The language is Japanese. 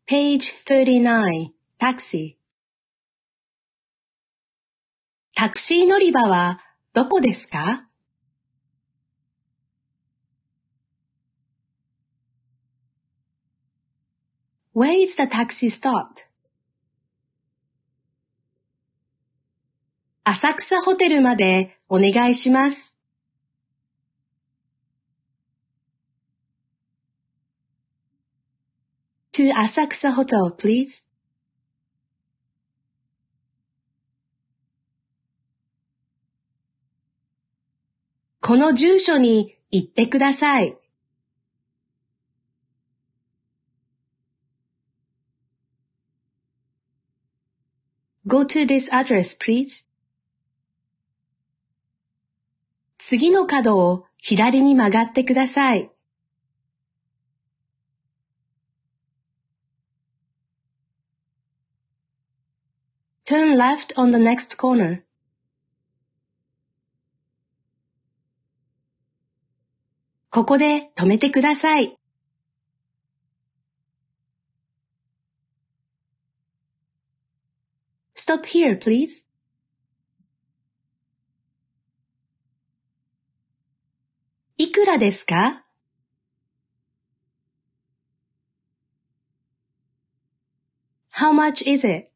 Page 39, Taxi. タクシー乗り場はどこですか？ Where is the taxi stop? 浅草ホテルまでお願いします。To Asakusa Hotel, please. この住所に行ってください。Go to this address, please. 次の角を左に曲がってください。Turn left on the next corner. ここで止めてください。Stop here, please. いくらですか？ How much is it?